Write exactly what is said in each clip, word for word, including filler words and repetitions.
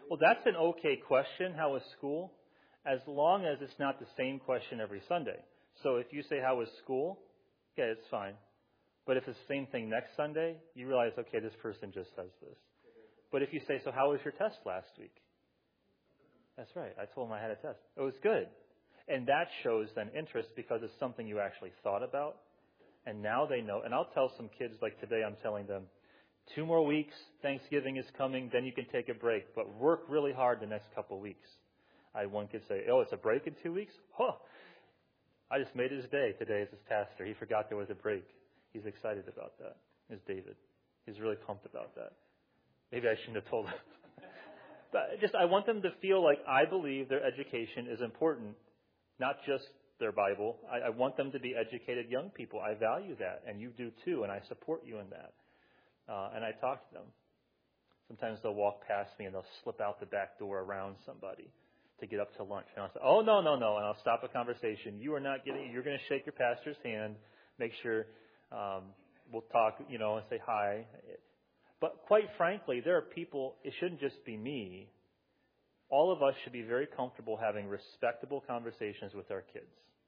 Well, that's an okay question, how was school? As long as it's not the same question every Sunday. So if you say, how was school? Yeah, it's fine. But if it's the same thing next Sunday, you realize, okay, this person just says this. But if you say, so how was your test last week? That's right. I told them I had a test. It was good. And that shows then interest because it's something you actually thought about. And now they know. And I'll tell some kids, like today I'm telling them, two more weeks, Thanksgiving is coming, then you can take a break. But work really hard the next couple of weeks. I had one kid say, oh, it's a break in two weeks? Huh. I just made his day today as his pastor. He forgot there was a break. He's excited about that, is David. He's really pumped about that. Maybe I shouldn't have told him. But just I want them to feel like I believe their education is important, not just their Bible. I, I want them to be educated young people. I value that, and you do too, and I support you in that. Uh, and I talk to them. Sometimes they'll walk past me and they'll slip out the back door around somebody to get up to lunch. And I'll say, oh, no, no, no. And I'll stop a conversation. You are not getting, you're going to shake your pastor's hand, make sure um, we'll talk, you know, and say hi. But quite frankly, there are people, it shouldn't just be me. All of us should be very comfortable having respectable conversations with our kids.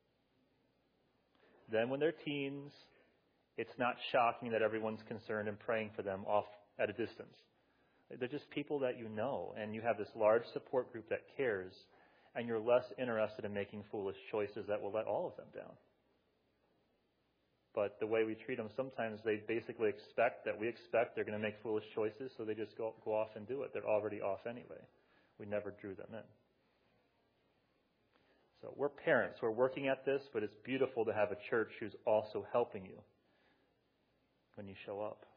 Then when they're teens, it's not shocking that everyone's concerned and praying for them off at a distance. They're just people that you know, and you have this large support group that cares, and you're less interested in making foolish choices that will let all of them down. But the way we treat them, sometimes they basically expect that we expect they're going to make foolish choices, so they just go, go off and do it. They're already off anyway. We never drew them in. So we're parents. We're working at this, but it's beautiful to have a church who's also helping you when you show up.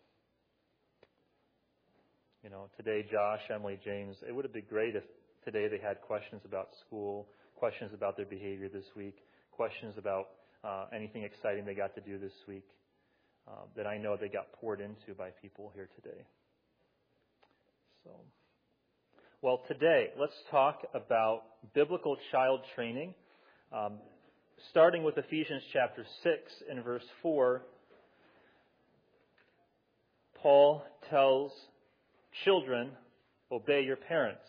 You know, today, Josh, Emily, James, it would have been great if today they had questions about school, questions about their behavior this week, questions about uh, anything exciting they got to do this week uh, that I know they got poured into by people here today. So, well, today, let's talk about biblical child training, um, starting with Ephesians chapter six and verse four. Paul tells children, obey your parents.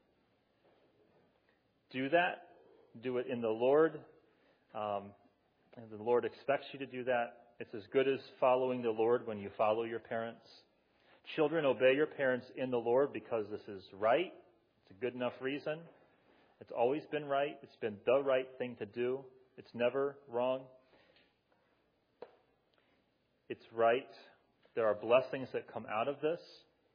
Do that. Do it in the Lord. Um, and the Lord expects you to do that. It's as good as following the Lord when you follow your parents. Children, obey your parents in the Lord because this is right. It's a good enough reason. It's always been right. It's been the right thing to do. It's never wrong. It's right. There are blessings that come out of this.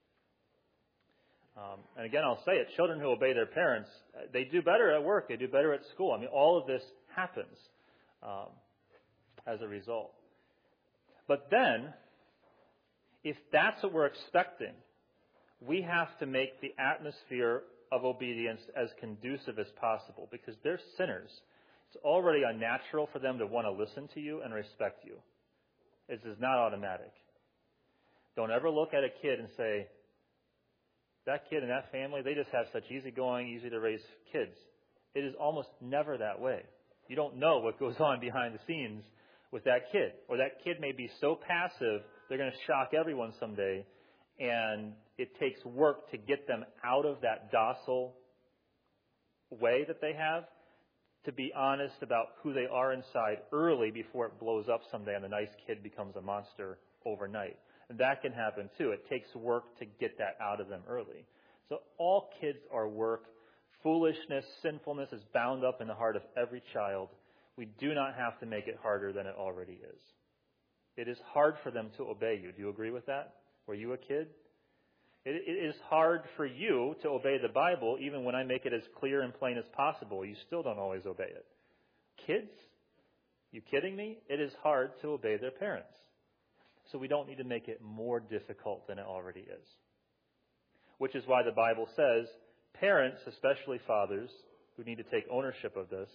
Um, and again, I'll say it, children who obey their parents, they do better at work, they do better at school. I mean, all of this happens um, as a result. But then, if that's what we're expecting, we have to make the atmosphere of obedience as conducive as possible because they're sinners. It's already unnatural for them to want to listen to you and respect you. It is not automatic. Don't ever look at a kid and say, that kid and that family, they just have such easygoing, easy to raise kids. It is almost never that way. You don't know what goes on behind the scenes with that kid. Or that kid may be so passive, they're going to shock everyone someday. And it takes work to get them out of that docile way that they have, to be honest about who they are inside early before it blows up someday and the nice kid becomes a monster overnight. And that can happen too. It takes work to get that out of them early. So all kids are work. Foolishness, sinfulness is bound up in the heart of every child. We do not have to make it harder than it already is. It is hard for them to obey you. Do you agree with that? Were you a kid? It, it is hard for you to obey the Bible, even when I make it as clear and plain as possible. You still don't always obey it. Kids? You kidding me? It is hard to obey their parents. So we don't need to make it more difficult than it already is. Which is why the Bible says, parents, especially fathers, who need to take ownership of this,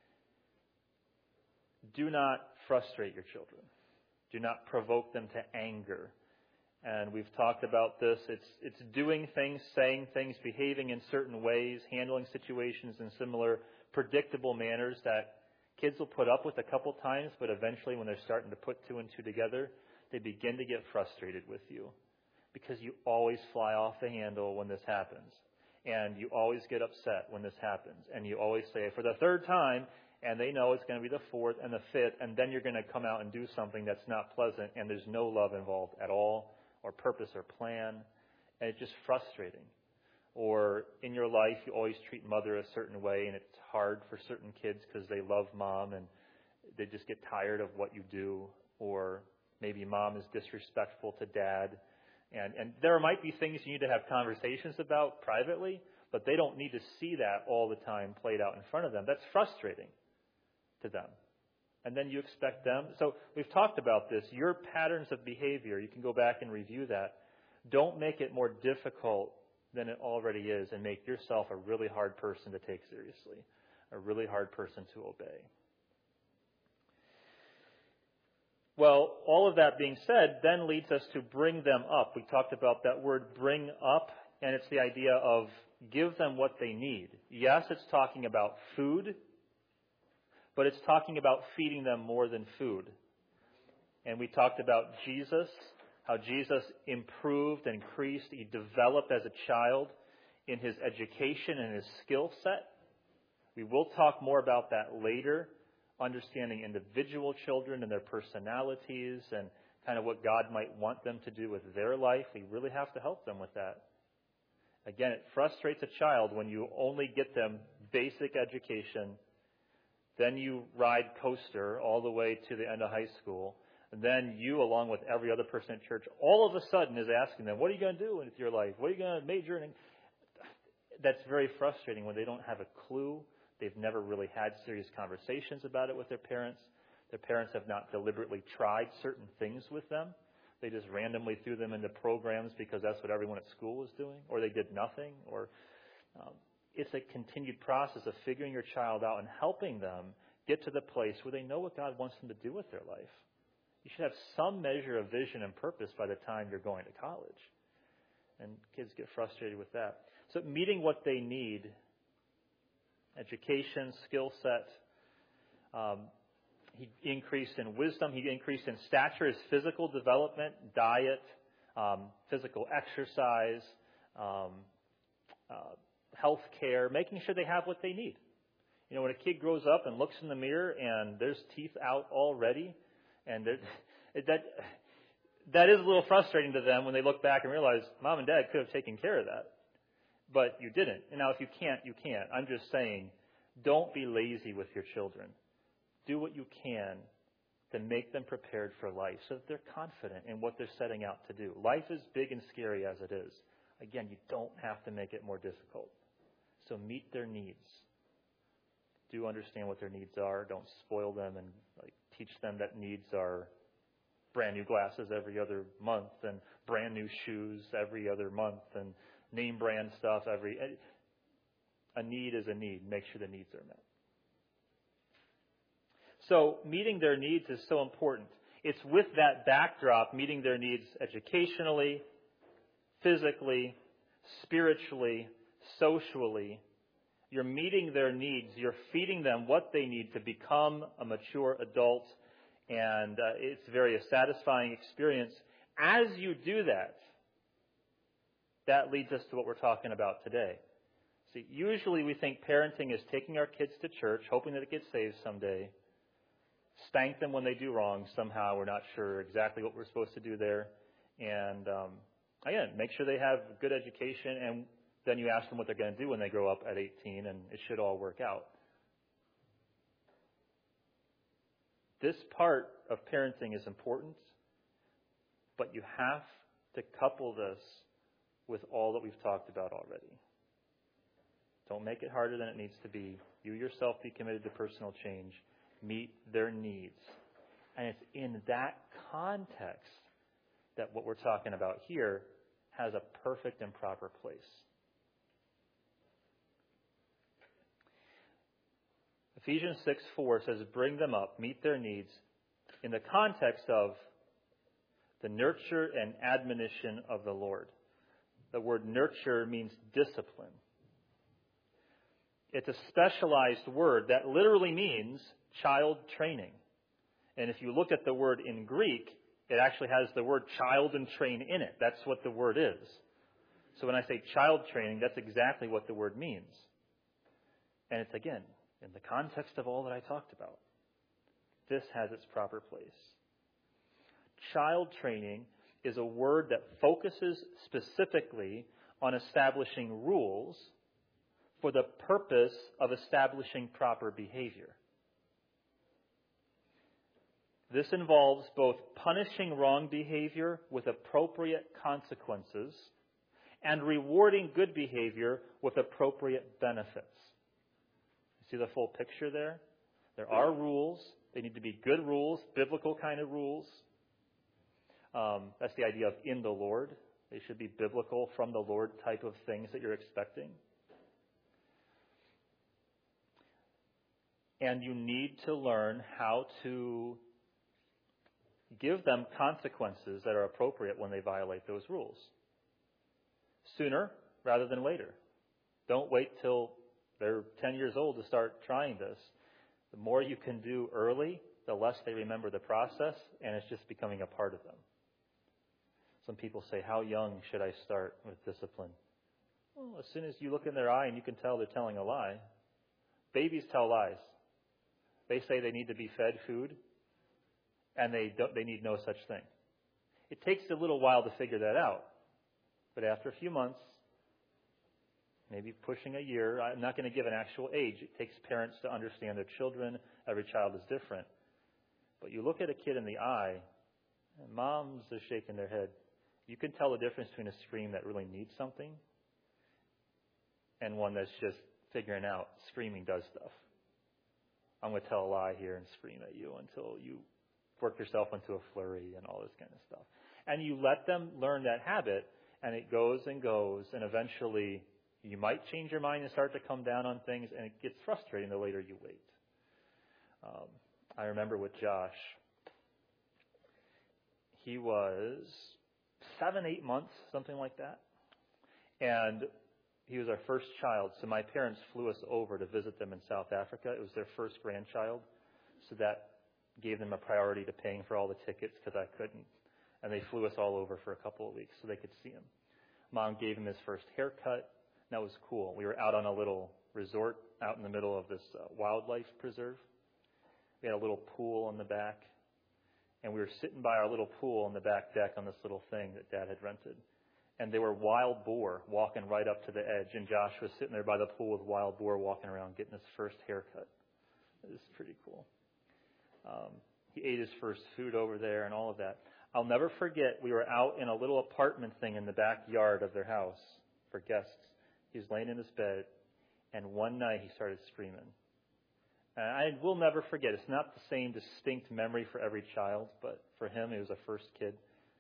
do not frustrate your children. Do not provoke them to anger. And we've talked about this. It's, it's doing things, saying things, behaving in certain ways, handling situations in similar predictable manners that kids will put up with a couple times, but eventually when they're starting to put two and two together, they begin to get frustrated with you because you always fly off the handle when this happens. and you always get upset when this happens. And you always say, for the third time, and they know it's going to be the fourth and the fifth, and then you're going to come out and do something that's not pleasant, and there's no love involved at all, or purpose or plan, and it's just frustrating. Or in your life, you always treat mother a certain way, and it's hard for certain kids because they love mom, and they just get tired of what you do. Or maybe mom is disrespectful to dad. And, and there might be things you need to have conversations about privately, but they don't need to see that all the time played out in front of them. That's frustrating to them. And then you expect them. So we've talked about this. Your patterns of behavior, you can go back and review that. Don't make it more difficult than it already is and make yourself a really hard person to take seriously, a really hard person to obey. Well, all of that being said then leads us to bring them up. We talked about that word bring up, and it's the idea of give them what they need. Yes, it's talking about food, but it's talking about feeding them more than food. And we talked about Jesus, how Jesus improved and increased, he developed as a child in his education and his skill set. We will talk more about that later, understanding individual children and their personalities and kind of what God might want them to do with their life. We really have to help them with that. Again, it frustrates a child when you only get them basic education, then you ride coaster all the way to the end of high school, and then you, along with every other person at church, all of a sudden is asking them, what are you going to do with your life? What are you going to major in? That's very frustrating when they don't have a clue. They've never really had serious conversations about it with their parents. Their parents have not deliberately tried certain things with them. They just randomly threw them into programs because that's what everyone at school was doing, or they did nothing. Or um, it's a continued process of figuring your child out and helping them get to the place where they know what God wants them to do with their life. You should have some measure of vision and purpose by the time you're going to college. And kids get frustrated with that. So meeting what they need, education, skill set. Um, he increased in wisdom. He increased in stature, his physical development, diet, um, physical exercise, um, uh, health care, making sure they have what they need. You know, when a kid grows up and looks in the mirror and there's teeth out already, and that that is a little frustrating to them when they look back and realize mom and dad could have taken care of that. But you didn't. And now if you can't, you can't. I'm just saying, don't be lazy with your children. Do what you can to make them prepared for life so that they're confident in what they're setting out to do. Life is big and scary as it is. Again, you don't have to make it more difficult. So meet their needs. Do understand what their needs are. Don't spoil them and like teach them that needs are brand new glasses every other month and brand new shoes every other month and name brand stuff every. A need is a need. Make sure the needs are met. So meeting their needs is so important. It's with that backdrop, meeting their needs educationally, physically, spiritually, socially. You're meeting their needs. You're feeding them what they need to become a mature adult. And uh, it's very a satisfying experience. As you do that, that leads us to what we're talking about today. See, usually we think parenting is taking our kids to church, hoping that it gets saved someday, spank them when they do wrong somehow. We're not sure exactly what we're supposed to do there. And um, again, make sure they have good education, and then you ask them what they're going to do when they grow up at eighteen, and it should all work out. This part of parenting is important, but you have to couple this with all that we've talked about already. Don't make it harder than it needs to be. You yourself be committed to personal change. Meet their needs. And it's in that context that what we're talking about here has a perfect and proper place. Ephesians six four says, bring them up, meet their needs, in the context of the nurture and admonition of the Lord. The word nurture means discipline. It's a specialized word that literally means child training. And if you look at the word in Greek, it actually has the word child and train in it. That's what the word is. So when I say child training, that's exactly what the word means. And it's, again, in the context of all that I talked about. This has its proper place. Child training is a word that focuses specifically on establishing rules for the purpose of establishing proper behavior. This involves both punishing wrong behavior with appropriate consequences and rewarding good behavior with appropriate benefits. See the full picture there? There are rules. They need to be good rules, biblical kind of rules. Um, that's the idea of in the Lord. They should be biblical, from the Lord type of things that you're expecting. And you need to learn how to give them consequences that are appropriate when they violate those rules. Sooner rather than later. Don't wait till they're ten years old to start trying this. The more you can do early, the less they remember the process, and it's just becoming a part of them. Some people say, how young should I start with discipline? Well, as soon as you look in their eye and you can tell they're telling a lie. Babies tell lies. They say they need to be fed food, and they don't, they need no such thing. It takes a little while to figure that out. But after a few months, maybe pushing a year, I'm not going to give an actual age. It takes parents to understand their children. Every child is different. But you look at a kid in the eye, and moms are shaking their head. You can tell the difference between a scream that really needs something and one that's just figuring out screaming does stuff. I'm going to tell a lie here and scream at you until you work yourself into a flurry and all this kind of stuff. And you let them learn that habit, and it goes and goes, and eventually you might change your mind and start to come down on things, and it gets frustrating the later you wait. Um, I remember with Josh, he was seven, eight months, something like that. And he was our first child, so my parents flew us over to visit them in South Africa. It was their first grandchild, so that gave them a priority to paying for all the tickets because I couldn't. And they flew us all over for a couple of weeks so they could see him. Mom gave him his first haircut. That was cool. We were out on a little resort out in the middle of this uh, wildlife preserve. We had a little pool in the back. And we were sitting by our little pool on the back deck on this little thing that Dad had rented. And there were wild boar walking right up to the edge. And Josh was sitting there by the pool with wild boar walking around getting his first haircut. It was pretty cool. Um, he ate his first food over there and all of that. I'll never forget, we were out in a little apartment thing in the backyard of their house for guests. He was laying in his bed, and one night he started screaming. And I will never forget. It's not the same distinct memory for every child, but for him, he was a first kid.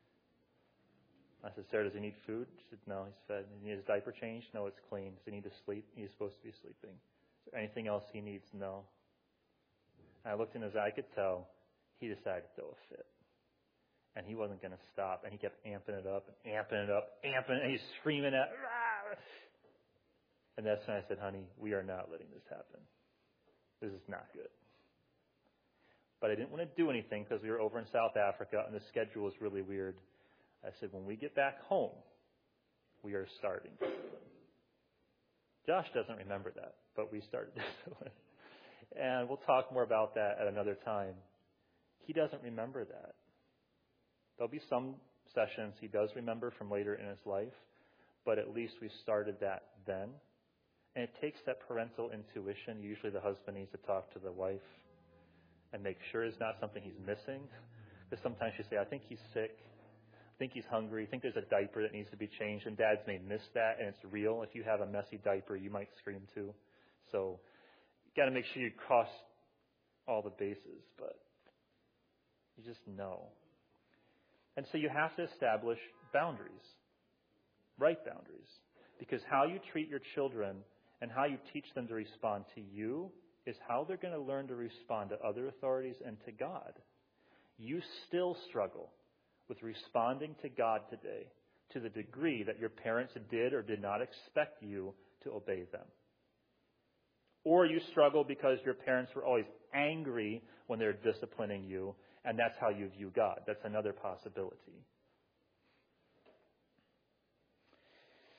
I said, Sarah, does he need food? She said, no, he's fed. Does he need his diaper changed? No, it's clean. Does he need to sleep? He's supposed to be sleeping. Is there anything else he needs? No. And I looked in his eye, I could tell he decided to throw a fit. And he wasn't going to stop. And he kept amping it up, and amping it up, amping it, and he's screaming at Rah! And that's when I said, honey, we are not letting this happen. This is not good. But I didn't want to do anything because we were over in South Africa and the schedule was really weird. I said, when we get back home, we are starting discipline. Josh doesn't remember that, but we started discipline. And we'll talk more about that at another time. He doesn't remember that. There'll be some sessions he does remember from later in his life, but at least we started that then. And it takes that parental intuition. Usually the husband needs to talk to the wife and make sure it's not something he's missing. Because sometimes you say, I think he's sick. I think he's hungry. I think there's a diaper that needs to be changed. And dads may miss that, and it's real. If you have a messy diaper, you might scream too. So you got to make sure you cross all the bases. But you just know. And so you have to establish boundaries, right boundaries. Because how you treat your children and how you teach them to respond to you is how they're going to learn to respond to other authorities and to God. You still struggle with responding to God today to the degree that your parents did or did not expect you to obey them. Or you struggle because your parents were always angry when they're disciplining you, and that's how you view God. That's another possibility.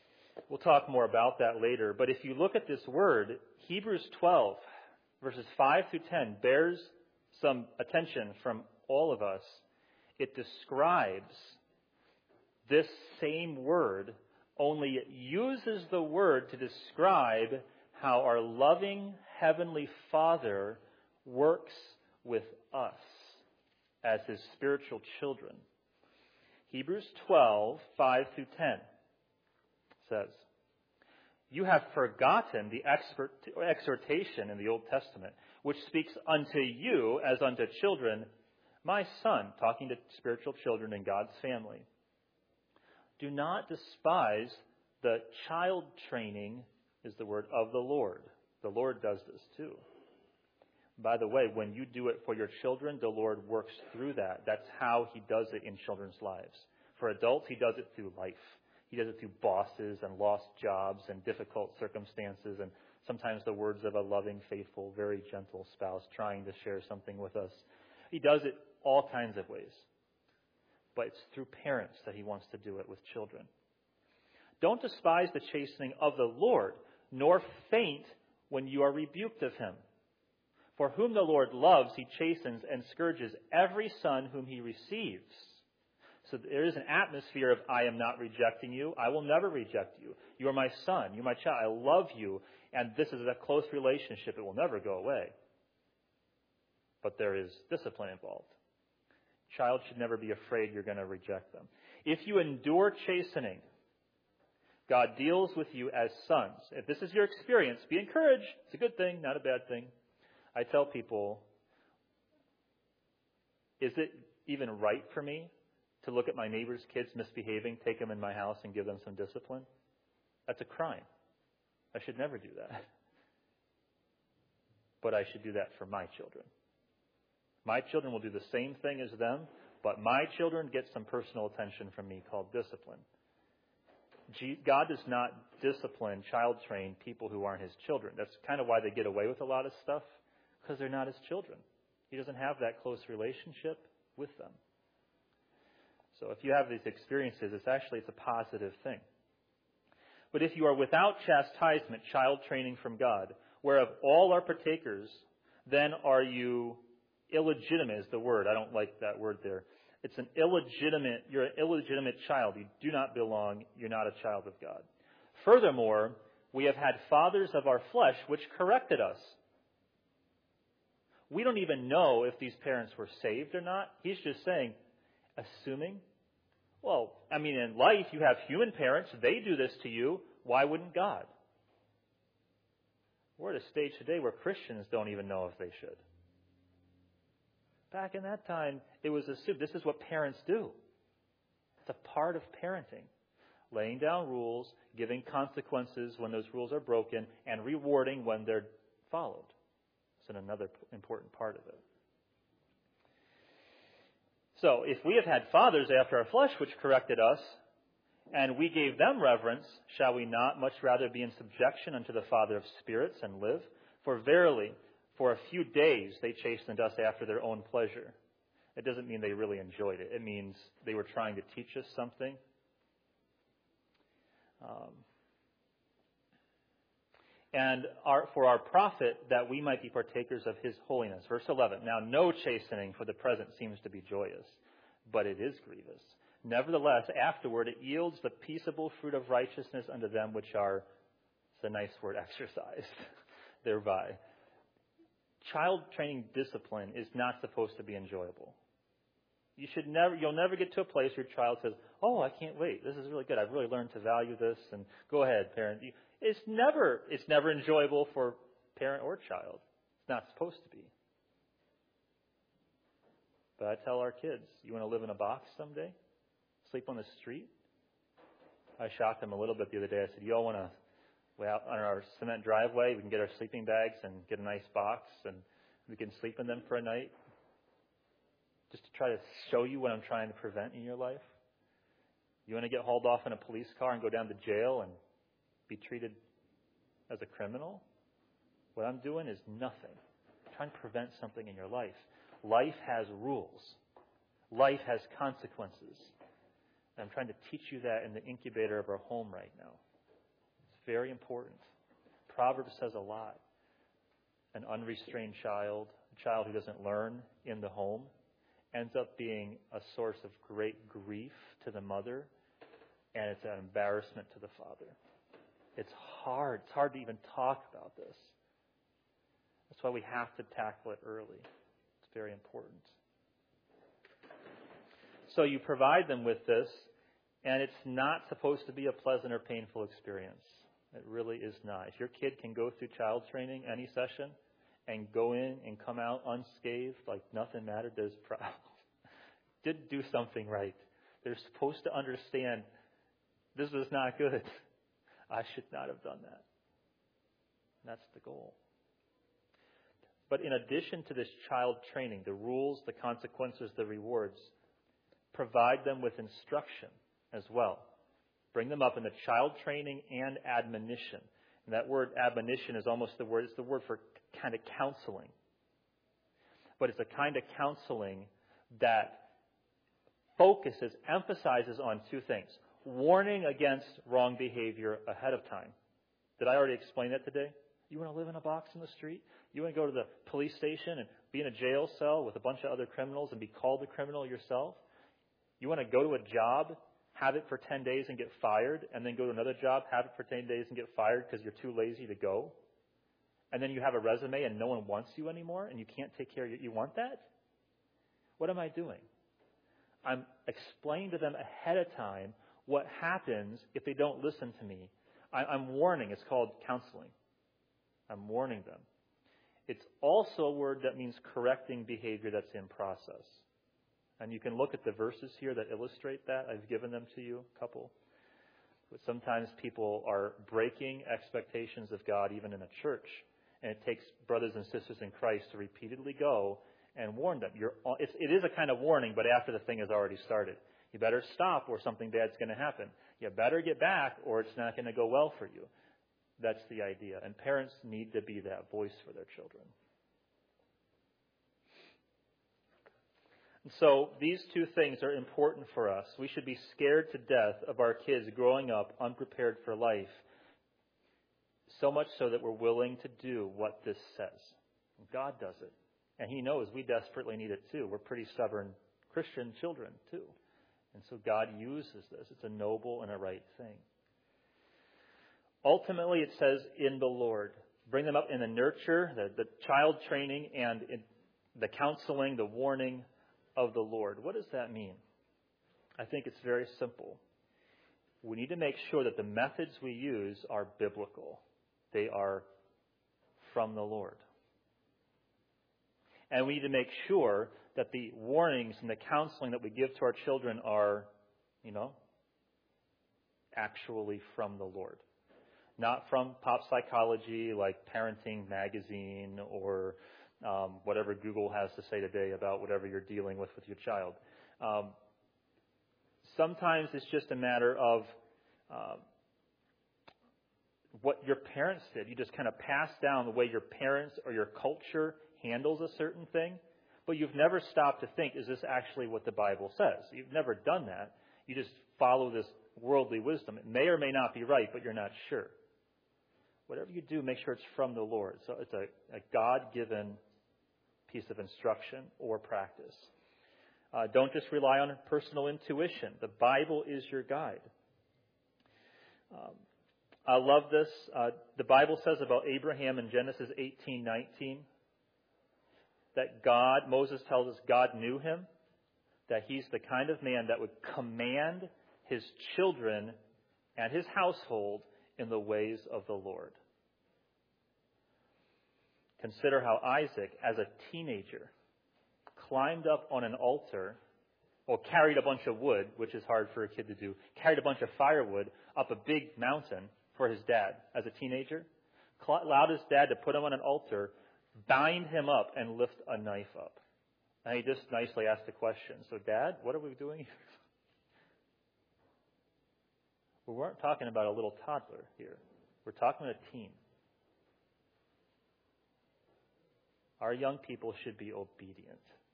We'll talk more about that later. But if you look at this word, Hebrews twelve, verses five through ten, bears some attention from all of us. It describes this same word, only it uses the word to describe how our loving Heavenly Father works with us as His spiritual children. Hebrews twelve, five through ten says, "You have forgotten the expert, exhortation in the Old Testament, which speaks unto you as unto children, my son," talking to spiritual children in God's family. "Do not despise the child training," is the word, "of the Lord." The Lord does this too. By the way, when you do it for your children, the Lord works through that. That's how He does it in children's lives. For adults, He does it through life. He does it through bosses and lost jobs and difficult circumstances and sometimes the words of a loving, faithful, very gentle spouse trying to share something with us. He does it all kinds of ways. But it's through parents that He wants to do it with children. "Don't despise the chastening of the Lord, nor faint when you are rebuked of Him. For whom the Lord loves, He chastens and scourges every son whom He receives." So there is an atmosphere of, I am not rejecting you. I will never reject you. You are my son. You're my child. I love you. And this is a close relationship. It will never go away. But there is discipline involved. Child should never be afraid you're going to reject them. "If you endure chastening, God deals with you as sons." If this is your experience, be encouraged. It's a good thing, not a bad thing. I tell people, is it even right for me to look at my neighbor's kids misbehaving, take them in my house, and give them some discipline? That's a crime. I should never do that. But I should do that for my children. My children will do the same thing as them, but my children get some personal attention from me called discipline. God does not discipline, child train people who aren't His children. That's kind of why they get away with a lot of stuff, because they're not His children. He doesn't have that close relationship with them. So if you have these experiences, it's actually it's a positive thing. "But if you are without chastisement, child training from God, whereof all are partakers, then are you illegitimate," is the word. I don't like that word there. It's an illegitimate, you're an illegitimate child. You do not belong. You're not a child of God. "Furthermore, we have had fathers of our flesh which corrected us." We don't even know if these parents were saved or not. He's just saying, assuming, well, I mean, in life you have human parents. They do this to you. Why wouldn't God? We're at a stage today where Christians don't even know if they should. Back in that time, it was assumed this is what parents do. It's a part of parenting. Laying down rules, giving consequences when those rules are broken, and rewarding when they're followed. It's another important part of it. So, if we have had fathers after our flesh which corrected us, and we gave them reverence, shall we not much rather be in subjection unto the Father of spirits and live? For verily, for a few days they chastened us after their own pleasure. It doesn't mean they really enjoyed it. It means they were trying to teach us something. Um, and our, for our profit, that we might be partakers of His holiness. Verse eleven, "Now no chastening for the present seems to be joyous, but it is grievous. Nevertheless, afterward it yields the peaceable fruit of righteousness unto them which are," it's a nice word, "exercised thereby." Child training discipline is not supposed to be enjoyable. You should never, you'll never get to a place where your child says, "Oh, I can't wait. This is really good. I've really learned to value this." And go ahead, parent. It's never, it's never enjoyable for parent or child. It's not supposed to be. But I tell our kids, you want to live in a box someday? Sleep on the street? I shocked them a little bit the other day. I said, "You all want to, well, out on our cement driveway, we can get our sleeping bags and get a nice box and we can sleep in them for a night." Just to try to show you what I'm trying to prevent in your life. You want to get hauled off in a police car and go down to jail and be treated as a criminal? What I'm doing is nothing. I'm trying to prevent something in your life. Life has rules. Life has consequences. And I'm trying to teach you that in the incubator of our home right now. It's very important. Proverbs says a lot. An unrestrained child, a child who doesn't learn in the home, ends up being a source of great grief to the mother, and it's an embarrassment to the father. It's hard. It's hard to even talk about this. That's why we have to tackle it early. It's very important. So you provide them with this, and it's not supposed to be a pleasant or painful experience. It really is not. If your kid can go through child training any session and go in and come out unscathed like nothing mattered, there's problems. Didn't do something right. They're supposed to understand this was not good. I should not have done that. That's the goal. But in addition to this child training, the rules, the consequences, the rewards, provide them with instruction as well. Bring them up in the child training and admonition. And that word admonition is almost the word, it's the word for kind of counseling. But it's a kind of counseling that focuses, emphasizes on two things. Warning against wrong behavior ahead of time. Did I already explain that today? You want to live in a box in the street? You want to go to the police station and be in a jail cell with a bunch of other criminals and be called a criminal yourself? You want to go to a job, have it for ten days and get fired, and then go to another job, have it for ten days and get fired because you're too lazy to go? And then you have a resume and no one wants you anymore and you can't take care of you. You want that? What am I doing? I'm explaining to them ahead of time what happens if they don't listen to me. I, I'm warning. It's called counseling. I'm warning them. It's also a word that means correcting behavior that's in process. And you can look at the verses here that illustrate that. I've given them to you, a couple. But sometimes people are breaking expectations of God even in a church. And it takes brothers and sisters in Christ to repeatedly go and warn them. You're, it's, it is a kind of warning, but after the thing has already started. You better stop or something bad's going to happen. You better get back or it's not going to go well for you. That's the idea. And parents need to be that voice for their children. And so these two things are important for us. We should be scared to death of our kids growing up unprepared for life, so much so that we're willing to do what this says. And God does it. And He knows we desperately need it too. We're pretty stubborn Christian children too. And so God uses this. It's a noble and a right thing. Ultimately, it says, in the Lord. Bring them up in the nurture, the, the child training, and in the counseling, the warning of the Lord. What does that mean? I think it's very simple. We need to make sure that the methods we use are biblical. They are from the Lord. And we need to make sure that the warnings and the counseling that we give to our children are, you know, actually from the Lord. Not from pop psychology like Parenting Magazine or um, whatever Google has to say today about whatever you're dealing with with your child. Um, sometimes it's just a matter of uh, what your parents did. You just kind of pass down the way your parents or your culture handles a certain thing, but you've never stopped to think, is this actually what the Bible says? You've never done that. You just follow this worldly wisdom. It may or may not be right, but you're not sure. Whatever you do, make sure it's from the Lord. So it's a, a God-given piece of instruction or practice. Uh, don't just rely on personal intuition. The Bible is your guide. Um, I love this. Uh, the Bible says about Abraham in Genesis eighteen nineteen that God, Moses tells us God knew him, that he's the kind of man that would command his children and his household in the ways of the Lord. Consider how Isaac, as a teenager, climbed up on an altar, or carried a bunch of wood, which is hard for a kid to do, carried a bunch of firewood up a big mountain for his dad as a teenager, allowed his dad to put him on an altar, bind him up, and lift a knife up. And he just nicely asked the question, so Dad, what are we doing here? We weren't talking about a little toddler here. We're talking about a teen. Our young people should be obedient.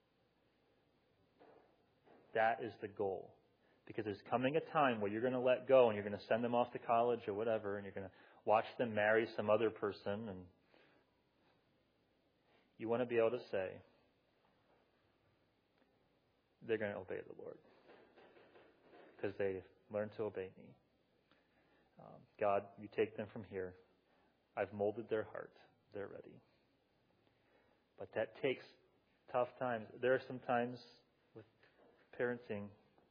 That is the goal. Because there's coming a time where you're going to let go and you're going to send them off to college or whatever, and you're going to watch them marry some other person, and you want to be able to say, they're going to obey the Lord because they learned to obey me. Um, God, you take them from here. I've molded their heart. They're ready. But that takes tough times. There are some times with parenting,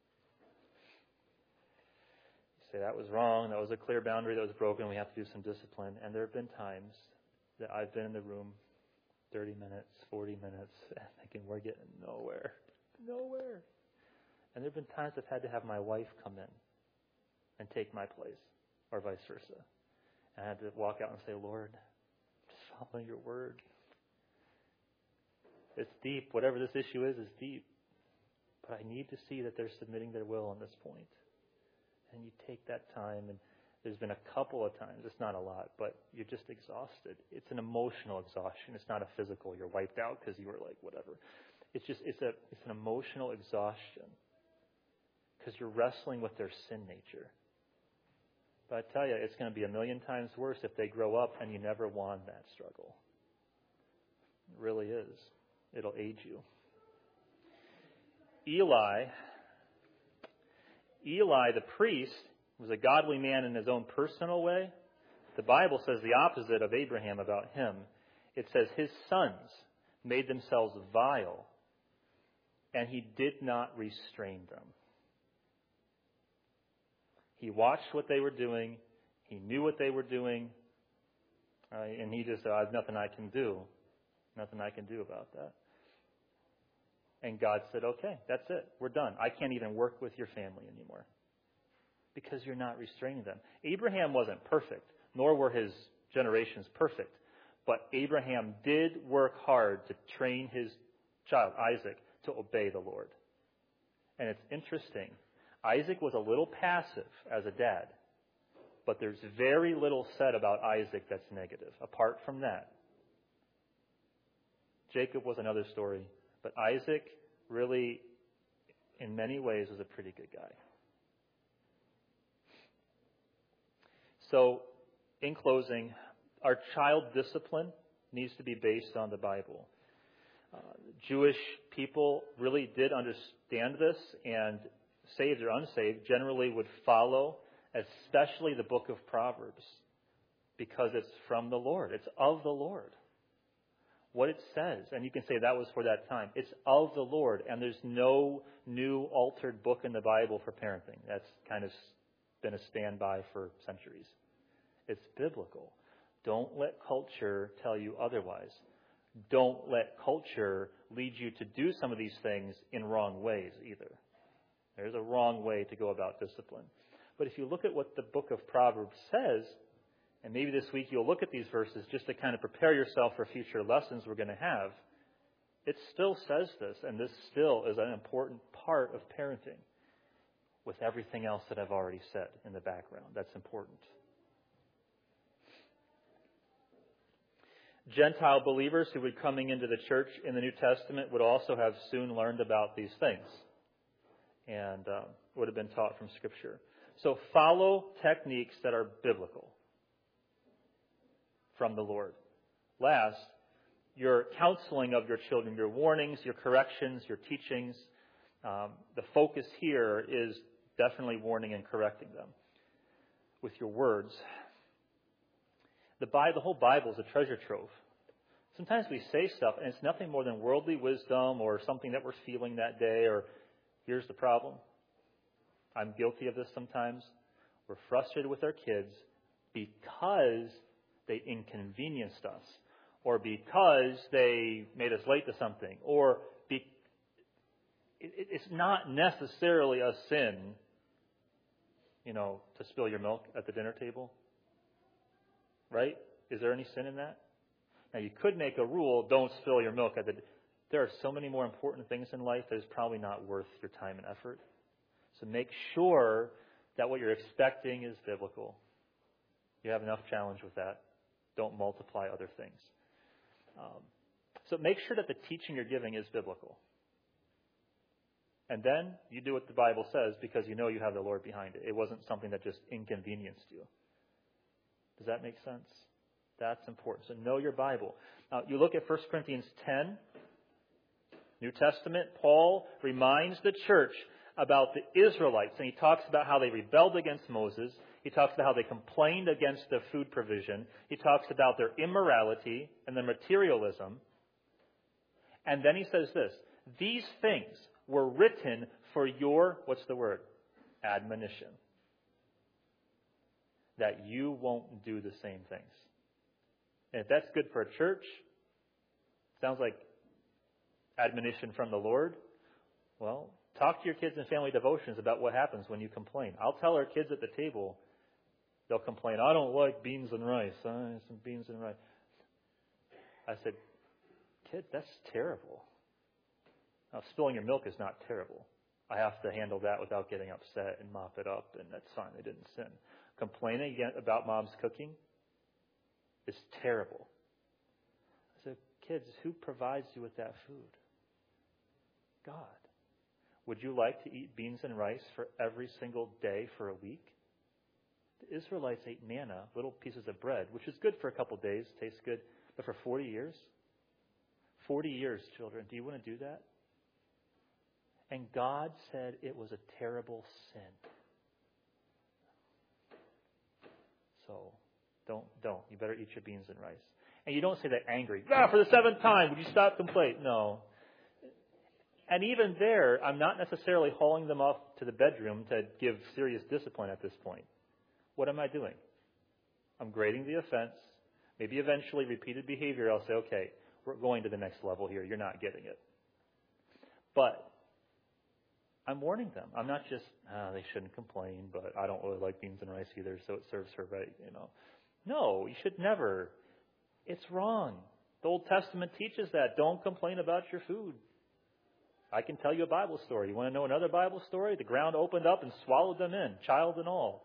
you say that was wrong, that was a clear boundary that was broken, we have to do some discipline. And there have been times that I've been in the room thirty minutes, forty minutes, thinking we're getting nowhere. Nowhere. And there have been times I've had to have my wife come in and take my place, or vice versa. And I had to walk out and say, Lord, I'm just following your word. It's deep. Whatever this issue is, is deep. But I need to see that they're submitting their will on this point. And you take that time, and there's been a couple of times, it's not a lot, but you're just exhausted. It's an emotional exhaustion. It's not a physical. You're wiped out because you were like, whatever. It's just, it's a, it's an emotional exhaustion because you're wrestling with their sin nature. But I tell you, it's going to be a million times worse if they grow up and you never won that struggle. It really is. It'll age you. Eli, Eli the priest, was a godly man in his own personal way. The Bible says the opposite of Abraham about him. It says his sons made themselves vile, and he did not restrain them. He watched what they were doing. He knew what they were doing. Uh, and he just said, I have nothing I can do. Nothing I can do about that. And God said, okay, that's it. We're done. I can't even work with your family anymore because you're not restraining them. Abraham wasn't perfect, nor were his generations perfect. But Abraham did work hard to train his child, Isaac, to obey the Lord. And it's interesting. Isaac was a little passive as a dad, but there's very little said about Isaac that's negative. Apart from that, Jacob was another story, but Isaac really, in many ways, was a pretty good guy. So, in closing, our child discipline needs to be based on the Bible. Uh, Jewish people really did understand this, and saved or unsaved, generally would follow, especially the book of Proverbs, because it's from the Lord. It's of the Lord. What it says, and you can say that was for that time, it's of the Lord, and there's no new altered book in the Bible for parenting. That's kind of been a standby for centuries. It's biblical. Don't let culture tell you otherwise. Don't let culture lead you to do some of these things in wrong ways either. There's a wrong way to go about discipline. But if you look at what the book of Proverbs says, and maybe this week you'll look at these verses just to kind of prepare yourself for future lessons we're going to have, it still says this, and this still is an important part of parenting with everything else that I've already said in the background. That's important. Gentile believers who would be coming into the church in the New Testament would also have soon learned about these things and uh, would have been taught from Scripture. So follow techniques that are biblical from the Lord. Last, your counseling of your children, your warnings, your corrections, your teachings. Um, the focus here is definitely warning and correcting them with your words. The Bible, the whole Bible is a treasure trove. Sometimes we say stuff and it's nothing more than worldly wisdom or something that we're feeling that day, or here's the problem. I'm guilty of this sometimes. We're frustrated with our kids because they inconvenienced us, or because they made us late to something, or be, it, it's not necessarily a sin, you know, to spill your milk at the dinner table. Right? Is there any sin in that? Now, you could make a rule, don't spill your milk at the... There are so many more important things in life that is probably not worth your time and effort. So make sure that what you're expecting is biblical. You have enough challenge with that. Don't multiply other things. Um, so make sure that the teaching you're giving is biblical. And then you do what the Bible says because you know you have the Lord behind it. It wasn't something that just inconvenienced you. Does that make sense? That's important. So know your Bible. Now, you look at First Corinthians ten, New Testament. Paul reminds the church about the Israelites, and he talks about how they rebelled against Moses. He talks about how they complained against the food provision. He talks about their immorality and their materialism. And then he says this, these things were written for your, what's the word? Admonition. That you won't do the same things. And if that's good for a church, sounds like admonition from the Lord. Well, talk to your kids in family devotions about what happens when you complain. I'll tell our kids at the table, they'll complain, I don't like beans and rice. I have some beans and rice. I said, kid, that's terrible. Now, spilling your milk is not terrible. I have to handle that without getting upset and mop it up, and that's fine. I didn't sin. Complaining again about mom's cooking is terrible. I said, kids, who provides you with that food? God. Would you like to eat beans and rice for every single day for a week? The Israelites ate manna, little pieces of bread, which is good for a couple days, tastes good, but for forty years? forty years, children. Do you want to do that? And God said it was a terrible sin. So, don't, don't. You better eat your beans and rice. And you don't say that angry. Ah, for the seventh time, would you stop complaining? No. And even there, I'm not necessarily hauling them off to the bedroom to give serious discipline at this point. What am I doing? I'm grading the offense. Maybe eventually repeated behavior, I'll say, okay, we're going to the next level here. You're not getting it. But I'm warning them. I'm not just, ah, they shouldn't complain, but I don't really like beans and rice either, so it serves her right, you know. No, you should never. It's wrong. The Old Testament teaches that. Don't complain about your food. I can tell you a Bible story. You want to know another Bible story? The ground opened up and swallowed them in, child and all.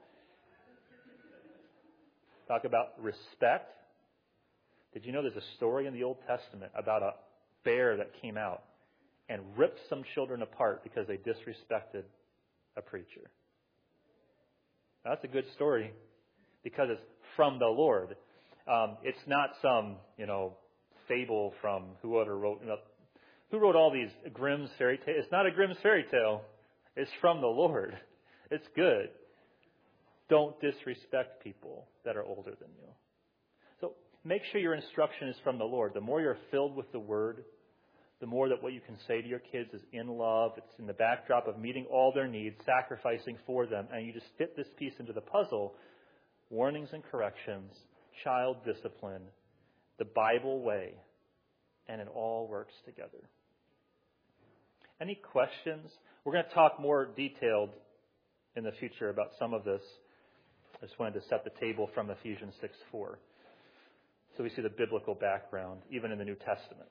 Talk about respect. Did you know there's a story in the Old Testament about a bear that came out and ripped some children apart because they disrespected a preacher? That's a good story because it's from the Lord. Um, it's not some, you know, fable from whoever wrote, you know, who wrote all these Grimm's fairy tales. It's not a Grimm's fairy tale. It's from the Lord. It's good. Don't disrespect people that are older than you. So make sure your instruction is from the Lord. The more you're filled with the Word, the more that what you can say to your kids is in love. It's in the backdrop of meeting all their needs, sacrificing for them, and you just fit this piece into the puzzle. Warnings and corrections, child discipline, the Bible way, and it all works together. Any questions? We're going to talk more detailed in the future about some of this. I just wanted to set the table from Ephesians six four. So we see the biblical background, even in the New Testament.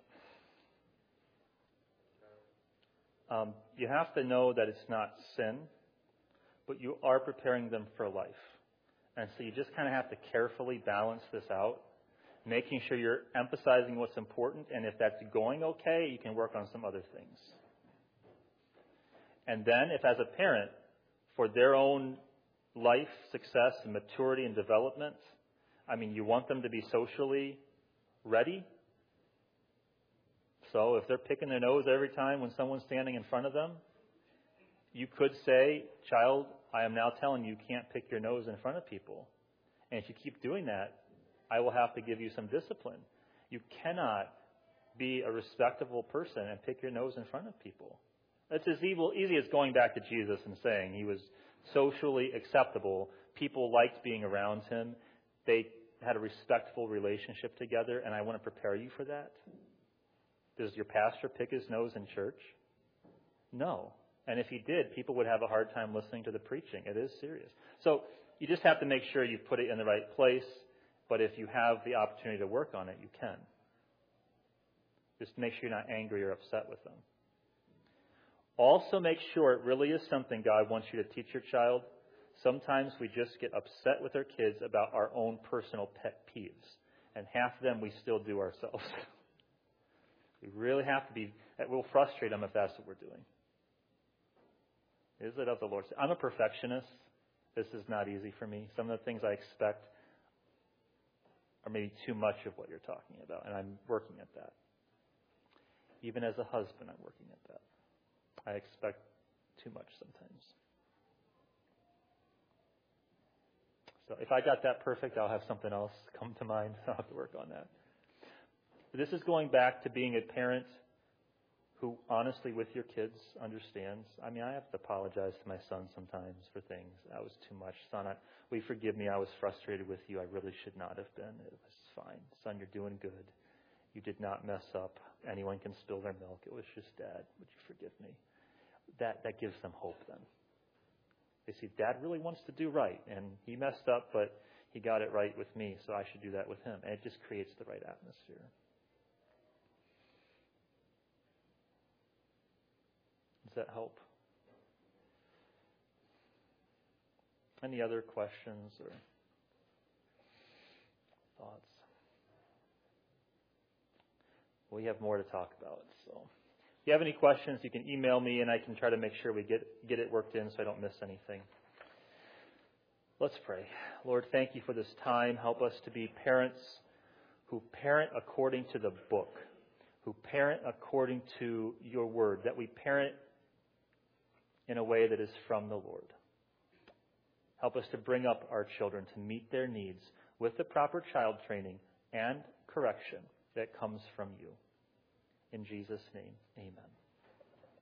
Um, you have to know that it's not sin, but you are preparing them for life. And so you just kind of have to carefully balance this out, making sure you're emphasizing what's important, and if that's going okay, you can work on some other things. And then, if as a parent, for their own life, success, and maturity and development, I mean, you want them to be socially ready. So if they're picking their nose every time when someone's standing in front of them, you could say, child, I am now telling you, you can't pick your nose in front of people. And if you keep doing that, I will have to give you some discipline. You cannot be a respectable person and pick your nose in front of people. It's as evil, easy as going back to Jesus and saying he was socially acceptable. People liked being around him. They had a respectful relationship together, and I want to prepare you for that. Does your pastor pick his nose in church? No. And if he did, people would have a hard time listening to the preaching. It is serious. So you just have to make sure you put it in the right place. But if you have the opportunity to work on it, you can. Just make sure you're not angry or upset with them. Also make sure it really is something God wants you to teach your child. Sometimes we just get upset with our kids about our own personal pet peeves. And half of them we still do ourselves. We really have to be, it will frustrate them if that's what we're doing. Is it of the Lord? I'm a perfectionist. This is not easy for me. Some of the things I expect, or maybe too much of what you're talking about, and I'm working at that. Even as a husband, I'm working at that. I expect too much sometimes. So if I got that perfect, I'll have something else come to mind. I'll have to work on that. But this is going back to being a parent who honestly with your kids understands. I mean, I have to apologize to my son sometimes for things. That was too much. Son, I, will you forgive me? I was frustrated with you. I really should not have been. It was fine. Son, you're doing good. You did not mess up. Anyone can spill their milk. It was just Dad. Would you forgive me? That that gives them hope then. They see Dad really wants to do right, and he messed up, but he got it right with me, so I should do that with him. And it just creates the right atmosphere. Does that help? Any other questions or thoughts? We have more to talk about. So, if you have any questions, you can email me, and I can try to make sure we get get it worked in so I don't miss anything. Let's pray. Lord, thank you for this time. Help us to be parents who parent according to the book, who parent according to your word, that we parent in a way that is from the Lord. Help us to bring up our children to meet their needs with the proper child training and correction that comes from you. In Jesus' name, amen.